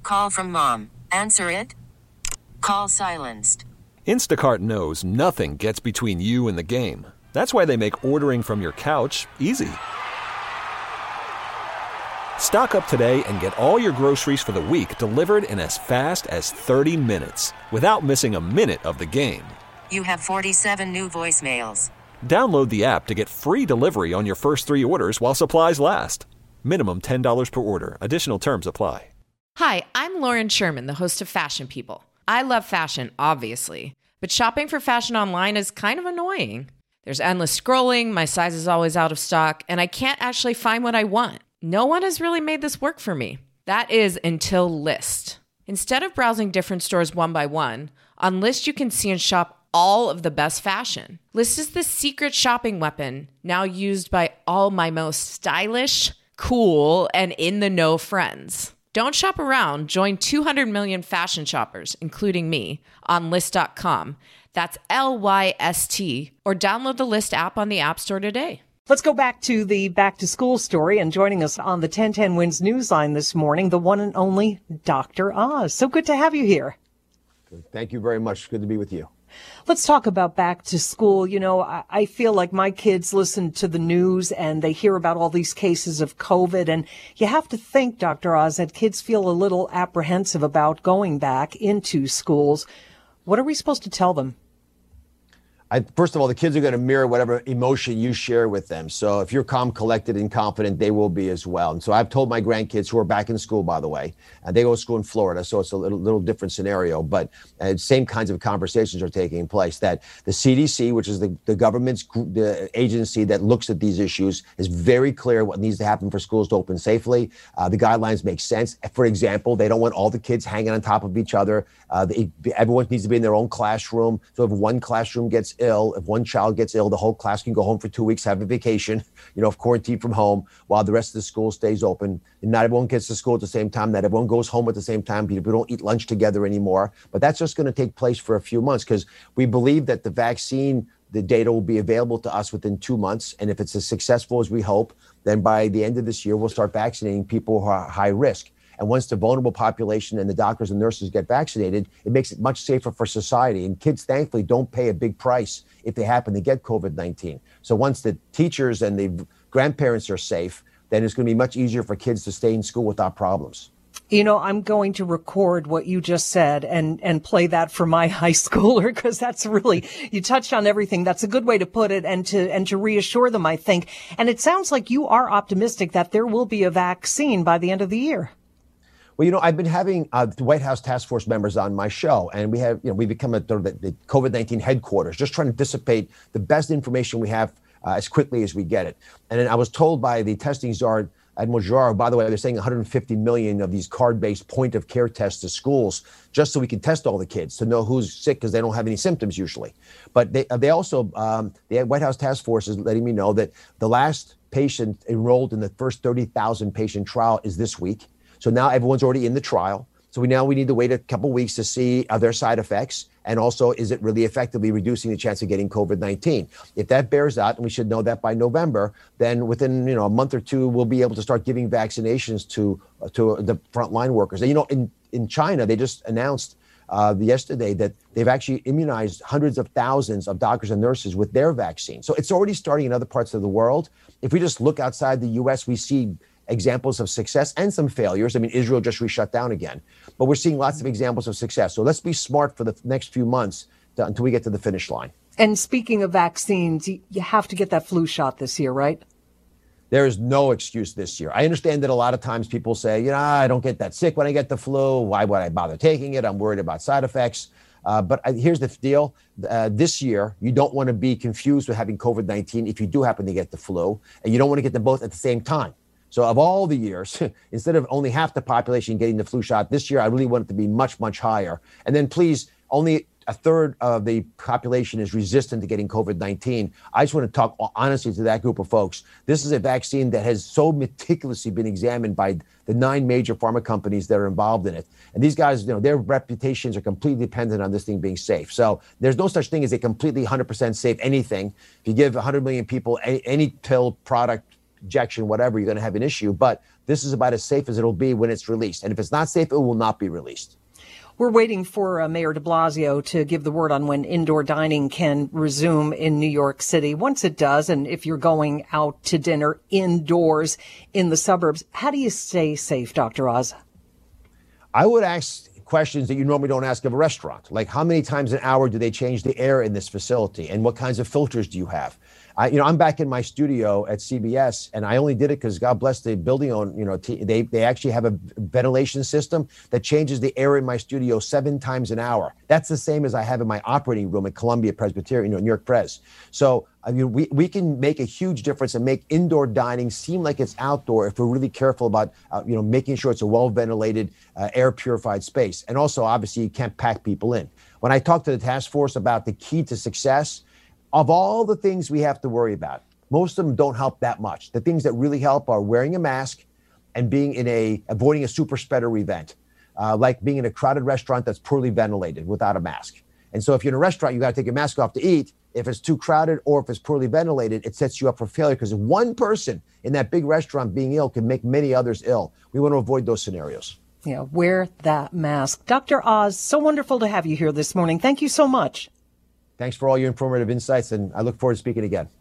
Call from mom. Answer it. Call silenced. Instacart knows nothing gets between you and the game. That's why they make ordering from your couch easy. Stock up today and get all your groceries for the week delivered in as fast as 30 minutes without missing a minute of the game. You have 47 new voicemails. Download the app to get free delivery on your first 3 orders while supplies last. Minimum $10 per order. Additional terms apply. Hi, I'm Lauren Sherman, the host of Fashion People. I love fashion, obviously, but shopping for fashion online is kind of annoying. There's endless scrolling, my size is always out of stock, and I can't actually find what I want. No one has really made this work for me. That is until Lyst. Instead of browsing different stores one by one, on Lyst you can see and shop all of the best fashion. Lyst is the secret shopping weapon now used by all my most stylish, cool, and in-the-know friends. Don't shop around. Join 200 million fashion shoppers, including me, on Lyst.com. That's Lyst, or download the Lyst app on the App Store today. Let's go back to the back-to-school story, and joining us on the 1010 Wins Newsline this morning, the one and only Dr. Oz. So good to have you here. Thank you very much. Good to be with you. Let's talk about back to school. You know, I feel like my kids listen to the news and they hear about all these cases of COVID. And you have to think, Dr. Oz, that kids feel a little apprehensive about going back into schools. What are we supposed to tell them? First of all, the kids are going to mirror whatever emotion you share with them. So if you're calm, collected, and confident, they will be as well. And so I've told my grandkids, who are back in school, by the way, and they go to school in Florida, so it's a little different scenario, but same kinds of conversations are taking place, that the CDC, which is the government's the agency that looks at these issues, is very clear what needs to happen for schools to open safely. The guidelines make sense. For example, they don't want all the kids hanging on top of each other. Everyone needs to be in their own classroom. So if one classroom gets ill, if one child gets ill, the whole class can go home for 2 weeks, have a vacation, quarantine from home, while the rest of the school stays open. And not everyone gets to school at the same time. Not everyone goes home at the same time. People don't eat lunch together anymore. But that's just going to take place for a few months, because we believe that the vaccine, the data will be available to us within 2 months. And if it's as successful as we hope, then by the end of this year, we'll start vaccinating people who are high risk. And once the vulnerable population and the doctors and nurses get vaccinated, it makes it much safer for society. And kids, thankfully, don't pay a big price if they happen to get COVID-19. So once the teachers and the grandparents are safe, then it's going to be much easier for kids to stay in school without problems. You know, I'm going to record what you just said and play that for my high schooler, because that's really, you touched on everything. That's a good way to put it, and to reassure them, I think. And it sounds like you are optimistic that there will be a vaccine by the end of the year. Well, I've been having the White House task force members on my show, and we've become the COVID-19 headquarters, just trying to dissipate the best information we have as quickly as we get it. And then I was told by the testing czar, Admiral Giroir, by the way, they're saying 150 million of these card-based point-of-care tests to schools, just so we can test all the kids to know who's sick, because they don't have any symptoms usually. But they also, the White House task force is letting me know that the last patient enrolled in the first 30,000 patient trial is this week. So now everyone's already in the trial. So we need to wait a couple weeks to see their side effects. And also, is it really effectively reducing the chance of getting COVID-19? If that bears out, and we should know that by November, then within a month or two, we'll be able to start giving vaccinations to the frontline workers. And, in China, they just announced yesterday that they've actually immunized hundreds of thousands of doctors and nurses with their vaccine. So it's already starting in other parts of the world. If we just look outside the U.S., we see examples of success and some failures. I mean, Israel just re-shut down again, but we're seeing lots of examples of success. So let's be smart for the next few months until we get to the finish line. And speaking of vaccines, you have to get that flu shot this year, right? There is no excuse this year. I understand that a lot of times people say, I don't get that sick when I get the flu. Why would I bother taking it? I'm worried about side effects. But here's the deal. This year, you don't want to be confused with having COVID-19 if you do happen to get the flu, and you don't want to get them both at the same time. So of all the years, instead of only half the population getting the flu shot this year, I really want it to be much, much higher. And then please, only a third of the population is resistant to getting COVID-19. I just want to talk honestly to that group of folks. This is a vaccine that has so meticulously been examined by the 9 major pharma companies that are involved in it. And these guys, their reputations are completely dependent on this thing being safe. So there's no such thing as a completely 100% safe anything. If you give 100 million people any pill product, injection, whatever, you're going to have an issue. But this is about as safe as it'll be when it's released. And if it's not safe, it will not be released. We're waiting for Mayor de Blasio to give the word on when indoor dining can resume in New York City. Once it does, and if you're going out to dinner indoors in the suburbs, how do you stay safe, Dr. Oz? I would ask questions that you normally don't ask of a restaurant, like how many times an hour do they change the air in this facility, and what kinds of filters do you have? I'm back in my studio at CBS, and I only did it because God bless the building owner. They actually have a ventilation system that changes the air in my studio 7 times an hour. That's the same as I have in my operating room at Columbia Presbyterian, New York Pres. So we can make a huge difference and make indoor dining seem like it's outdoor if we're really careful about making sure it's a well ventilated, air purified space. And also, obviously, you can't pack people in. When I talked to the task force about the key to success, of all the things we have to worry about, most of them don't help that much. The things that really help are wearing a mask and avoiding a super spreader event, like being in a crowded restaurant that's poorly ventilated without a mask. And so if you're in a restaurant, you got to take your mask off to eat. If it's too crowded or if it's poorly ventilated, it sets you up for failure because one person in that big restaurant being ill can make many others ill. We want to avoid those scenarios. Yeah, wear that mask. Dr. Oz, so wonderful to have you here this morning. Thank you so much. Thanks for all your informative insights, and I look forward to speaking again.